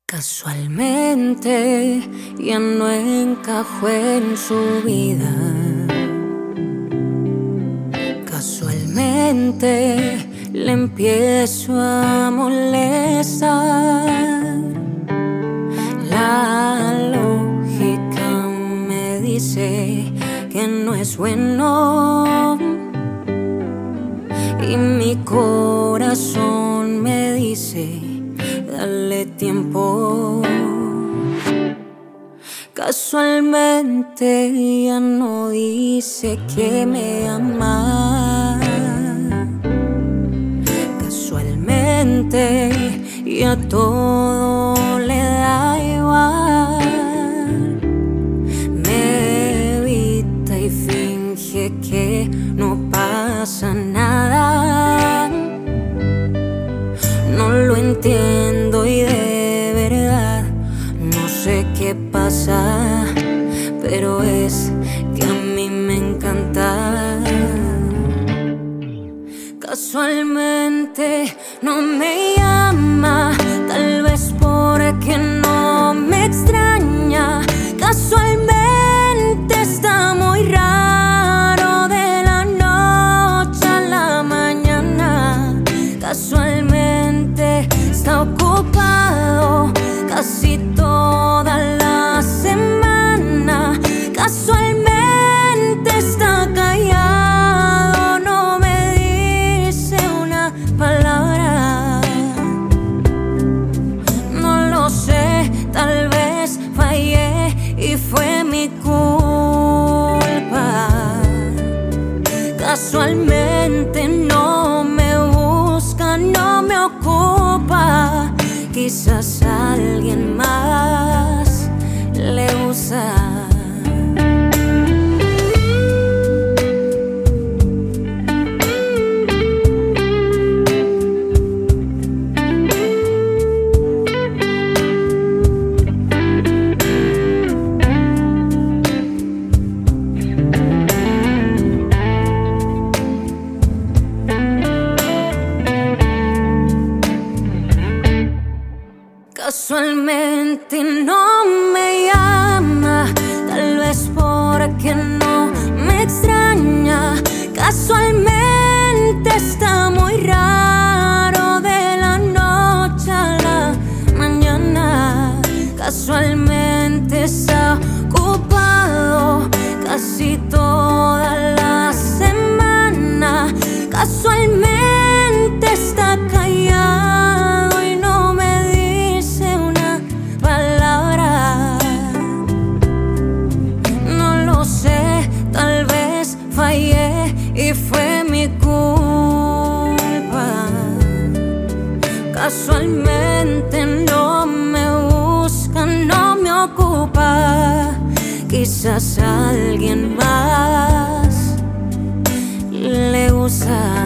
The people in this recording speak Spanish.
Casualmente ya no encajo en su vida. Casualmente le empiezo a molestar. La lógica me dice que no es bueno y mi corazón me dice: dale tiempo. Casualmente ya no dice que me ama. Casualmente ya todo le da igual. Me evita y finge que no pasa nada. No lo entiendo y de verdad no sé qué pasa, pero es que a mí me encanta. Casualmente no me llama, tal vez porque no me extraña. Casualmente está muy raro de la noche a la mañana. Casualmente está ocupado casi toda la semana. Casualmente está callado, no me dice una palabra. No lo sé, tal vez fallé y fue mi culpa. Casualmente no me busca, no me ocupa. Quizás alguien más le usa. Casualmente no me llama, tal vez porque no me extraña. Casualmente está muy raro de la noche a la mañana. Casualmente está ocupado casi toda la semana. Casualmente está callado y no me dice una palabra. No lo sé, tal vez fallé y fue mi culpa. Casualmente no me busca, no me ocupa. Quizás alguien más le usa.